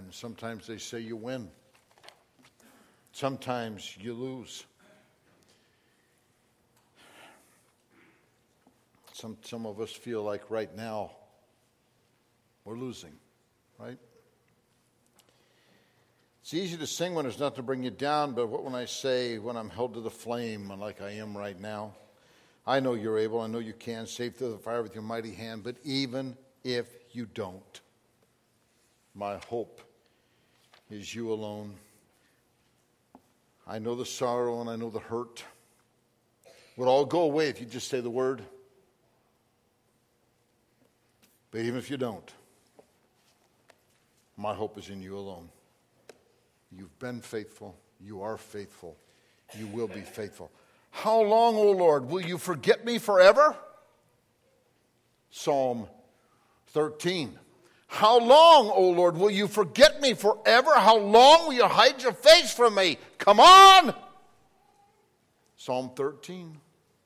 Sometimes they say you win. Sometimes you lose. Some of us feel like right now we're losing, right? It's easy to sing when there's nothing to bring you down, but what when I say when I'm held to the flame like I am right now? I know you're able, I know you can save through the fire with your mighty hand, but even if you don't, my hope is you alone. I know the sorrow and I know the hurt would all go away if you just say the word. But even if you don't, my hope is in you alone. You've been faithful. You are faithful. You will be faithful. How long, O Lord, will you forget me forever? Psalm 13. How long, O Lord, will you forget me forever? How long will you hide your face from me? Come on! Psalm 13.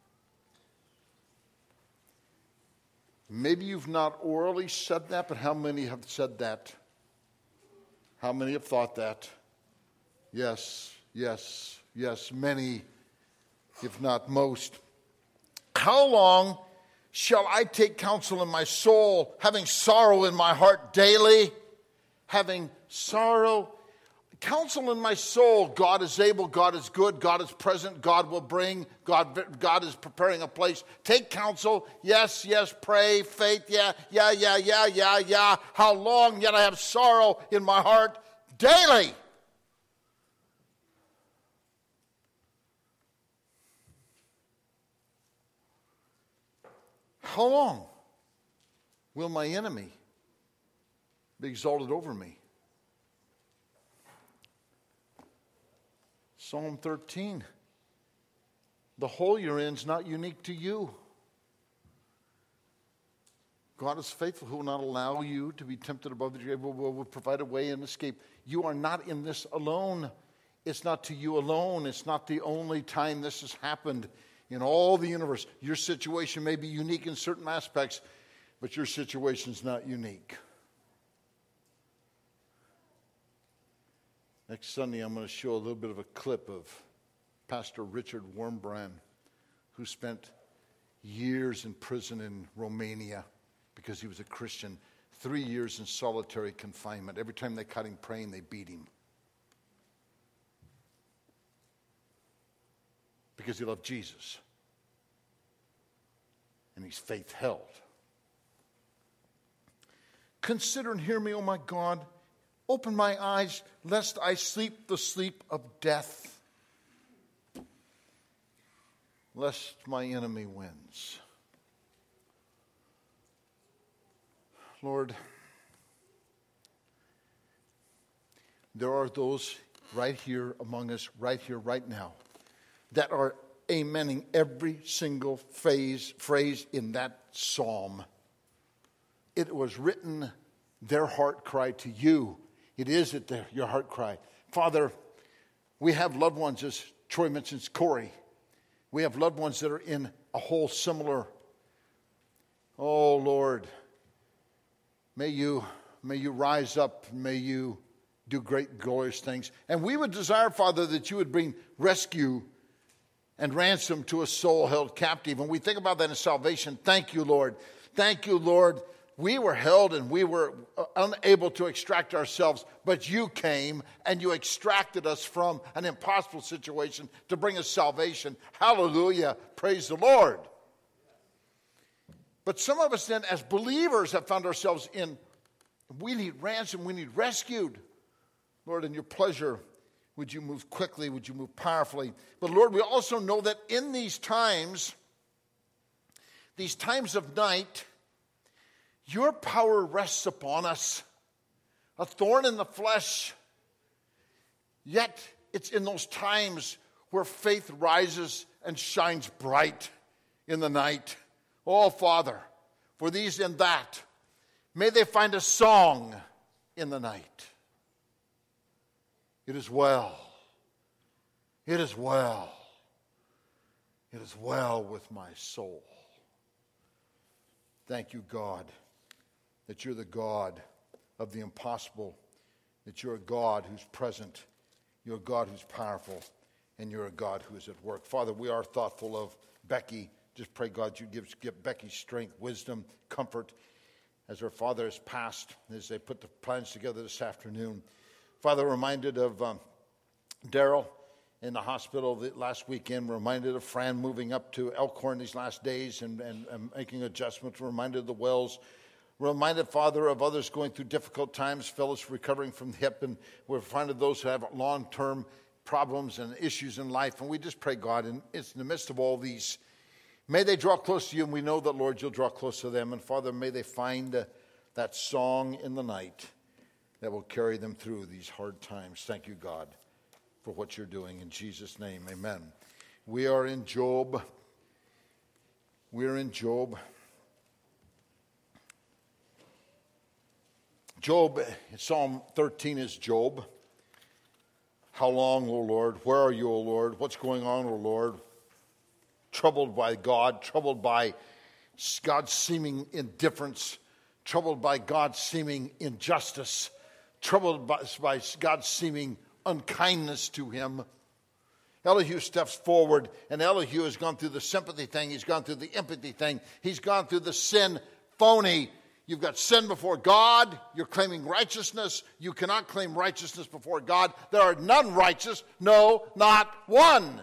Maybe you've not orally said that, but how many have said that? How many have thought that? Yes, yes, yes, many, if not most. How long shall I take counsel in my soul, having sorrow in my heart daily? Having sorrow, counsel in my soul. God is able, God is good, God is present, God will bring, God is preparing a place. Take counsel, yes, yes, pray, faith, yeah. How long yet I have sorrow in my heart daily? How long will my enemy be exalted over me? Psalm 13. The hole you're in is not unique to you. God is faithful, who will not allow you to be tempted above that you're able, will provide a way and escape. You are not in this alone. It's not to you alone. It's not the only time this has happened in all the universe. Your situation may be unique in certain aspects, but your situation is not unique. Next Sunday, I'm going to show a little bit of a clip of Pastor Richard Wurmbrand, who spent years in prison in Romania because he was a Christian, 3 years in solitary confinement. Every time they caught him praying, they beat him. Because he loved Jesus. And his faith held. Consider and hear me, O my God. Open my eyes, lest I sleep the sleep of death. Lest my enemy wins. Lord, there are those right here among us, right here, right now, that are amening every single phrase in that psalm. It was written, their heart cry to you. It is your heart cry. Father, we have loved ones, as Troy mentions, Corey. We have loved ones that are in a whole similar. Oh, Lord, may you rise up. May you do great, glorious things. And we would desire, Father, that you would bring rescue and ransom to a soul held captive. When we think about that in salvation, thank you, Lord. Thank you, Lord. We were held and we were unable to extract ourselves, but you came and you extracted us from an impossible situation to bring us salvation. Hallelujah. Praise the Lord. But some of us then, as believers, have found ourselves in, we need ransom, we need rescued. Lord, in your pleasure, would you move quickly? Would you move powerfully? But Lord, we also know that in these times of night, your power rests upon us, a thorn in the flesh. Yet it's in those times where faith rises and shines bright in the night. Oh, Father, for these and that, may they find a song in the night. It is well. It is well. It is well with my soul. Thank you, God, that you're the God of the impossible. that you're a God who's present, you're a God who's powerful, and you're a God who is at work. Father, we are thoughtful of Becky. Just pray, God, you give Becky strength, wisdom, comfort as her father has passed, as they put the plans together this afternoon. Father, reminded of Daryl in the hospital last weekend, reminded of Fran moving up to Elkhorn these last days and making adjustments, reminded of the Wells, reminded, Father, of others going through difficult times, Phyllis recovering from the hip, and we're reminded of those who have long-term problems and issues in life. And we just pray, God, in the midst of all these, may they draw close to you, and we know that, Lord, you'll draw close to them. And, Father, may they find that song in the night that will carry them through these hard times. Thank you, God, for what you're doing. In Jesus' name, amen. We are in Job. We're in Job. Job, Psalm 13 is Job. How long, O Lord? Where are you, O Lord? What's going on, O Lord? Troubled by God, troubled by God's seeming indifference, troubled by God's seeming injustice, troubled by God's seeming unkindness to him. Elihu steps forward, and Elihu has gone through the sympathy thing. He's gone through the empathy thing. He's gone through the sin phony. You've got sin before God. You're claiming righteousness. You cannot claim righteousness before God. There are none righteous. No, not one.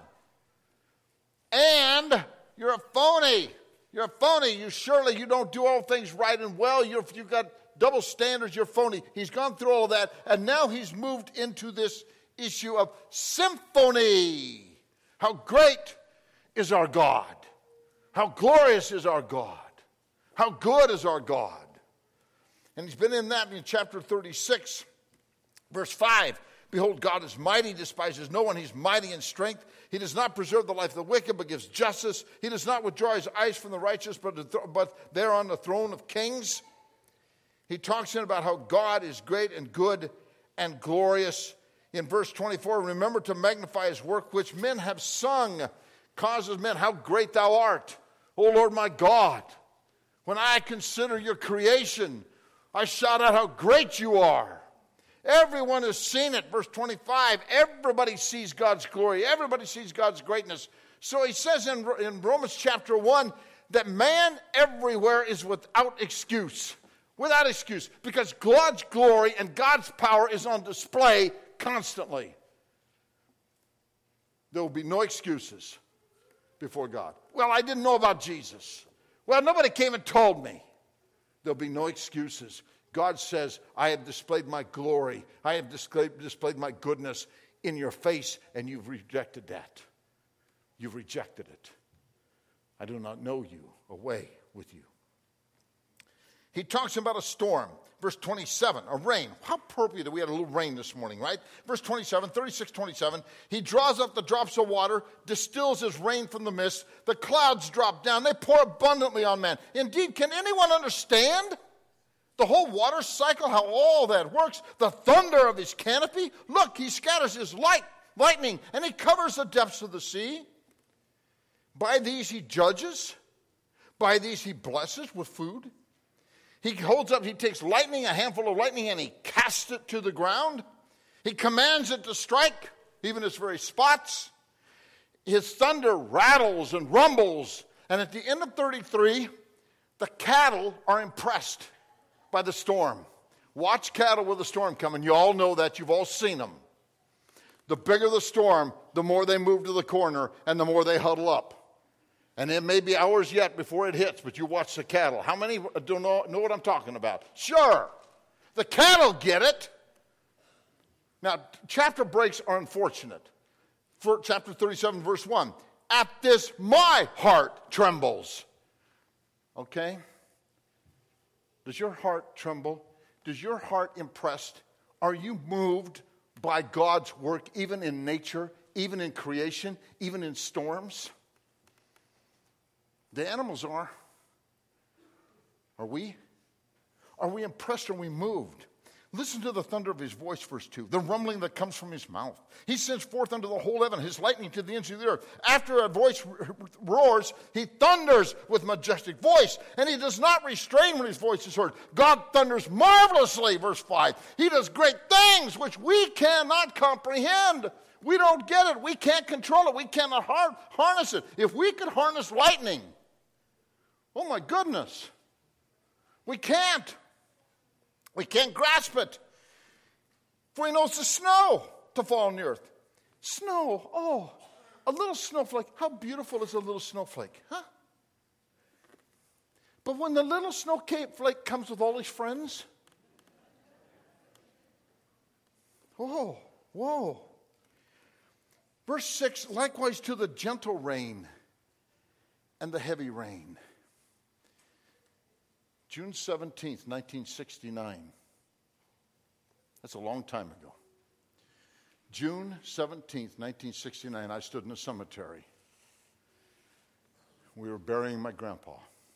And you're a phony. You're a phony. You don't do all things right and well. You've got double standards. You're phony. He's gone through all of that, and now he's moved into this issue of symphony. How great is our God? How glorious is our God? How good is our God? And he's been in that in chapter 36, verse 5. Behold, God is mighty, despises no one. He's mighty in strength. He does not preserve the life of the wicked, but gives justice. He does not withdraw his eyes from the righteous, but they're on the throne of kings. He talks in about how God is great and good and glorious. In verse 24, remember to magnify his work, which men have sung, causes men, how great thou art, O Lord my God. When I consider your creation, I shout out how great you are. Everyone has seen it. Verse 25, everybody sees God's glory. Everybody sees God's greatness. So he says in Romans chapter 1 that man everywhere is without excuse. Without excuse. Because God's glory and God's power is on display constantly. There will be no excuses before God. Well, I didn't know about Jesus. Well, nobody came and told me. There'll be no excuses. God says, I have displayed my glory. I have displayed my goodness in your face, and you've rejected that. You've rejected it. I do not know you. Away with you. He talks about a storm. Verse 27, a rain. How appropriate that we had a little rain this morning, right? Verse 27, 36:27. He draws up the drops of water, distills his rain from the mist. The clouds drop down. They pour abundantly on man. Indeed, can anyone understand the whole water cycle, how all that works? The thunder of his canopy. Look, he scatters his lightning, and he covers the depths of the sea. By these he judges. By these he blesses with food. He takes lightning, a handful of lightning, and he casts it to the ground. He commands it to strike, even its very spots. His thunder rattles and rumbles. And at the end of 33, the cattle are impressed by the storm. Watch cattle with a storm coming. You all know that. You've all seen them. The bigger the storm, the more they move to the corner and the more they huddle up. And it may be hours yet before it hits, but you watch the cattle. How many do know what I'm talking about? Sure. The cattle get it. Now, chapter breaks are unfortunate. For chapter 37, verse 1. At this, my heart trembles. Okay? Does your heart tremble? Does your heart impressed? Are you moved by God's work, even in nature, even in creation, even in storms? The animals are. Are we? Are we impressed? Are we moved? Listen to the thunder of his voice, verse 2, the rumbling that comes from his mouth. He sends forth unto the whole heaven his lightning to the ends of the earth. After a voice roars, he thunders with majestic voice, and he does not restrain when his voice is heard. God thunders marvelously, verse 5. He does great things which we cannot comprehend. We don't get it. We can't control it. We cannot harness it. If we could harness lightning, oh my goodness, we can't. We can't grasp it. For he knows the snow to fall on the earth. Snow, oh, a little snowflake. How beautiful is a little snowflake, huh? But when the little snowflake comes with all his friends, oh, whoa. Verse 6, likewise to the gentle rain and the heavy rain. June 17th, 1969. That's a long time ago. June 17th, 1969, I stood in a cemetery. We were burying my grandpa.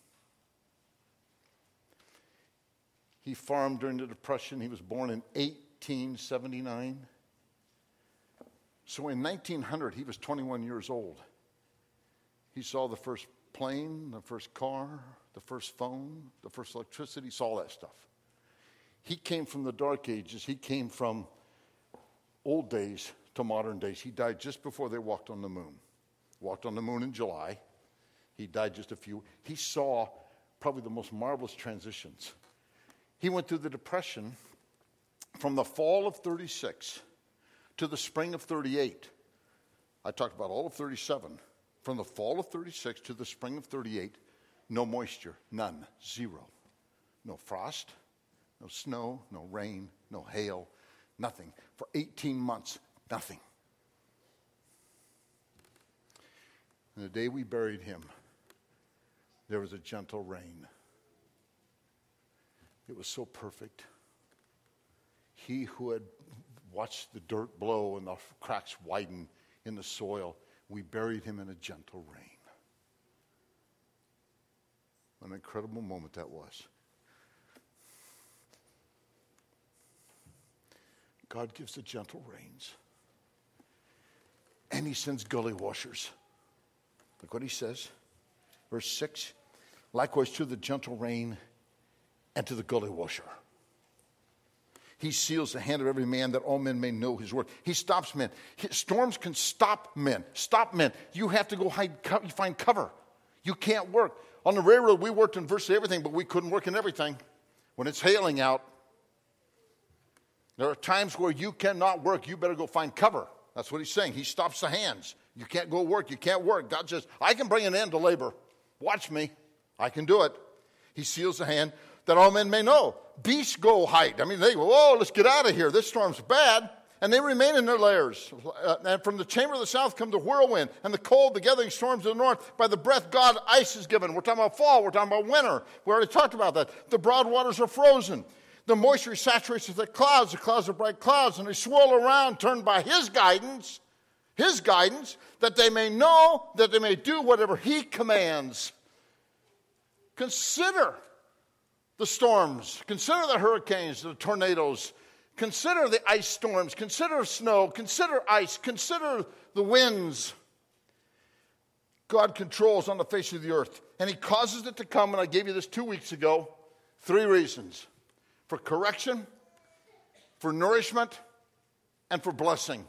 He farmed during the Depression. He was born in 1879. So in 1900, he was 21 years old. He saw the first plane, the first car, the first phone, the first electricity, saw all that stuff. He came from the dark ages. He came from old days to modern days. He died just before they walked on the moon. Walked on the moon in July. He died just a few. He saw probably the most marvelous transitions. He went through the Depression from the fall of 36 to the spring of 38. I talked about all of 37. From the fall of 36 to the spring of 38, no moisture, none, zero. No frost, no snow, no rain, no hail, nothing. For 18 months, nothing. And the day we buried him, there was a gentle rain. It was so perfect. He who had watched the dirt blow and the cracks widen in the soil, we buried him in a gentle rain. What an incredible moment that was. God gives the gentle rains. And he sends gully washers. Look what he says. Verse 6. Likewise to the gentle rain and to the gully washer. He seals the hand of every man that all men may know his work. He stops men. Storms can stop men. Stop men. You have to go find cover. You can't work. On the railroad, we worked in virtually everything, but we couldn't work in everything. When it's hailing out, there are times where you cannot work. You better go find cover. That's what he's saying. He stops the hands. You can't go work. You can't work. God says, I can bring an end to labor. Watch me. I can do it. He seals the hand that all men may know. Beasts go hide. I mean, they go, oh, let's get out of here. This storm's bad. And they remain in their lairs. And from the chamber of the south come the whirlwind, and the cold, the gathering storms of the north. By the breath God, ice is given. We're talking about fall. We're talking about winter. We already talked about that. The broad waters are frozen. The moisture saturates the clouds are bright clouds, and they swirl around, turned by his guidance, that they may know, that they may do whatever he commands. Consider the storms. Consider the hurricanes, the tornadoes. Consider the ice storms. Consider snow. Consider ice. Consider the winds. God controls on the face of the earth. And he causes it to come, and I gave you this 2 weeks ago. 3 reasons. For correction, for nourishment, and for blessing.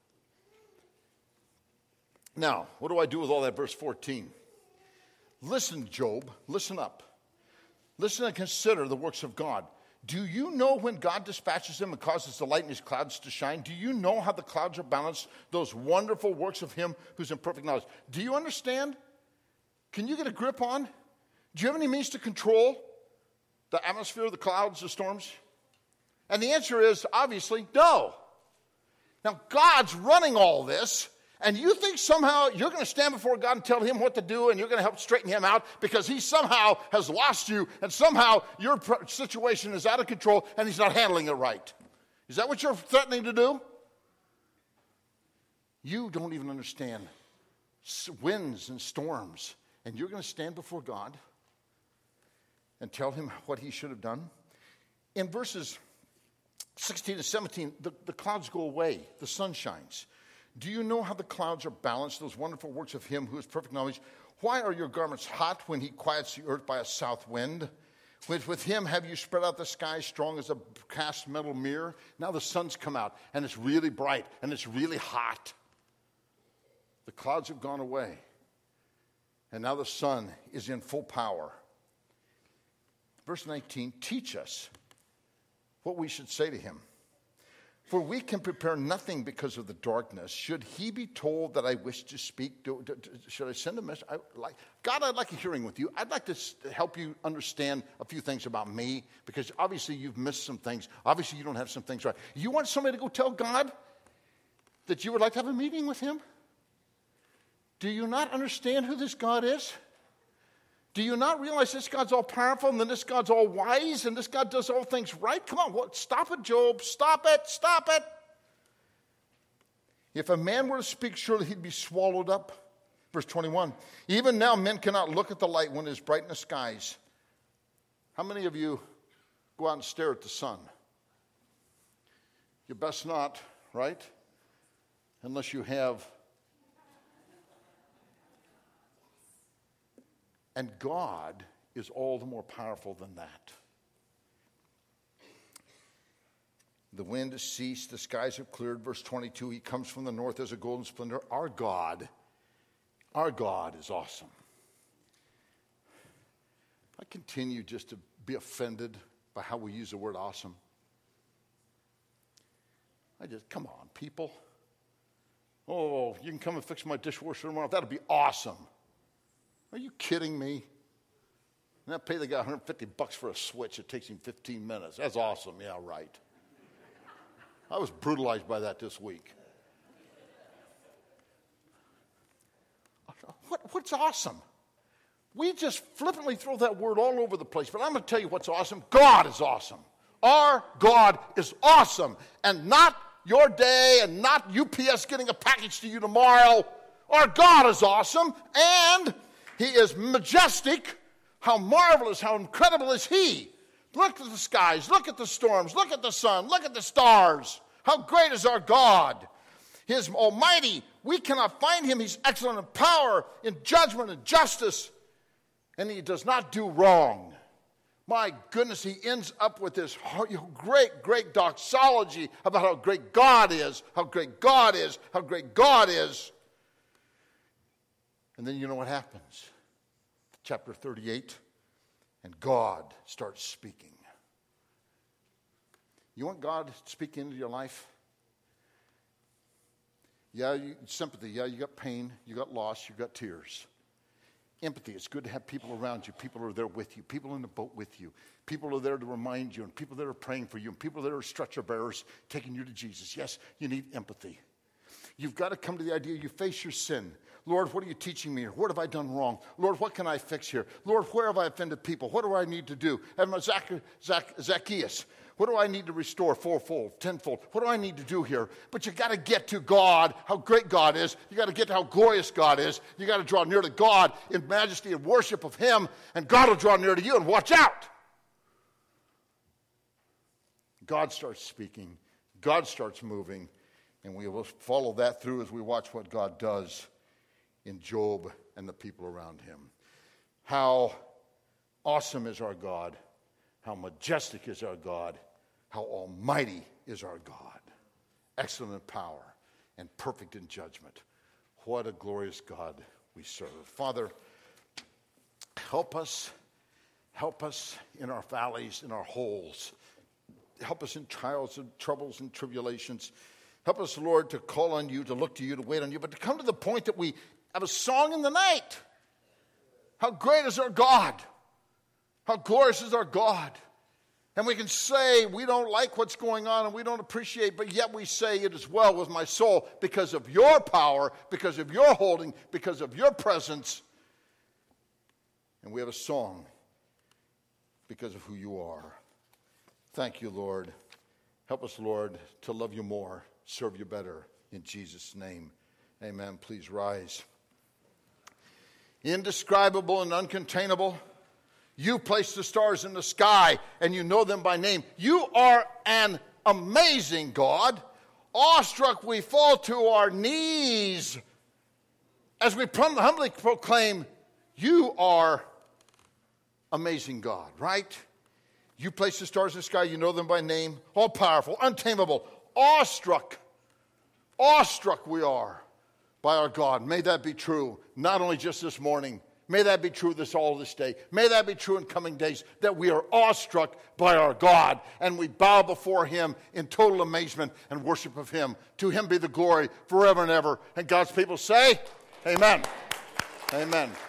Now, what do I do with all that? Verse 14. Listen, Job. Listen up. Listen and consider the works of God. Do you know when God dispatches them and causes the light in his clouds to shine? Do you know how the clouds are balanced? Those wonderful works of him who's in perfect knowledge. Do you understand? Can you get a grip on? Do you have any means to control the atmosphere, the clouds, the storms? And the answer is, obviously, no. Now, God's running all this, and you think somehow you're going to stand before God and tell him what to do, and you're going to help straighten him out because he somehow has lost you, and somehow your situation is out of control, and he's not handling it right. Is that what you're threatening to do? You don't even understand winds and storms, and you're going to stand before God and tell him what he should have done? In verses 16 and 17, the clouds go away, the sun shines. Do you know how the clouds are balanced, those wonderful works of him who is perfect knowledge? Why are your garments hot when he quiets the earth by a south wind? With him have you spread out the sky strong as a cast metal mirror? Now the sun's come out, and it's really bright, and it's really hot. The clouds have gone away, and now the sun is in full power. Verse 19, teach us what we should say to him. For we can prepare nothing because of the darkness. Should he be told that I wish to speak? Should I send a message? God, I'd like a hearing with you. I'd like to help you understand a few things about me, because obviously you've missed some things. Obviously you don't have some things right. You want somebody to go tell God that you would like to have a meeting with him? Do you not understand who this God is? Do you not realize this God's all powerful, and then this God's all wise, and this God does all things right? Come on, stop it, Job. Stop it, stop it. If a man were to speak, surely he'd be swallowed up. Verse 21, even now men cannot look at the light when it is bright in the skies. How many of you go out and stare at the sun? You best not, right? Unless you have. And God is all the more powerful than that. The wind has ceased, the skies have cleared. Verse 22, he comes from the north as a golden splendor. Our God is awesome. I continue just to be offended by how we use the word awesome. Come on, people. Oh, you can come and fix my dishwasher tomorrow. That'll be awesome. Are you kidding me? And I pay the guy $150 for a switch. It takes him 15 minutes. That's awesome. Yeah, right. I was brutalized by that this week. What's awesome? We just flippantly throw that word all over the place. But I'm going to tell you what's awesome. God is awesome. Our God is awesome. And not your day and not UPS getting a package to you tomorrow. Our God is awesome. And he is majestic. How marvelous, how incredible is he? Look at the skies, look at the storms, look at the sun, look at the stars. How great is our God? He is almighty. We cannot find him. He's excellent in power, in judgment and justice. And he does not do wrong. My goodness, he ends up with this great, great doxology about how great God is, how great God is, how great God is. And then you know what happens. Chapter 38, and God starts speaking. You want God to speak into your life? Yeah, sympathy. Yeah, you got pain, you got loss, you got tears. Empathy. It's good to have people around you. People are there with you. People in the boat with you. People are there to remind you, and people that are praying for you, and people that are stretcher bearers taking you to Jesus. Yes, you need empathy. You've got to come to the idea you face your sin. Lord, what are you teaching me here? What have I done wrong? Lord, what can I fix here? Lord, where have I offended people? What do I need to do? I'm a Zacchaeus. What do I need to restore fourfold, tenfold? What do I need to do here? But you got to get to God, how great God is. You got to get to how glorious God is. You got to draw near to God in majesty and worship of him, and God will draw near to you, and watch out. God starts speaking. God starts moving, and we will follow that through as we watch what God does in Job and the people around him. How awesome is our God. How majestic is our God. How almighty is our God. Excellent in power and perfect in judgment. What a glorious God we serve. Father, help us in our valleys, in our holes. Help us in trials and troubles and tribulations. Help us, Lord, to call on you, to look to you, to wait on you, but to come to the point that we have a song in the night. How great is our God. How glorious is our God. And we can say we don't like what's going on and we don't appreciate, but yet we say it is well with my soul because of your power, because of your holding, because of your presence. And we have a song because of who you are. Thank you, Lord. Help us, Lord, to love you more, serve you better. In Jesus' name, amen. Please rise. Indescribable and uncontainable. You place the stars in the sky and you know them by name. You are an amazing God. Awestruck, we fall to our knees as we humbly proclaim, you are amazing God, right? You place the stars in the sky, you know them by name, all powerful, untamable, awestruck. Awestruck we are by our God. May that be true, not only just this morning. May that be true this day. May that be true in coming days, that we are awestruck by our God and we bow before him in total amazement and worship of him. To him be the glory forever and ever. And God's people say, amen. Amen.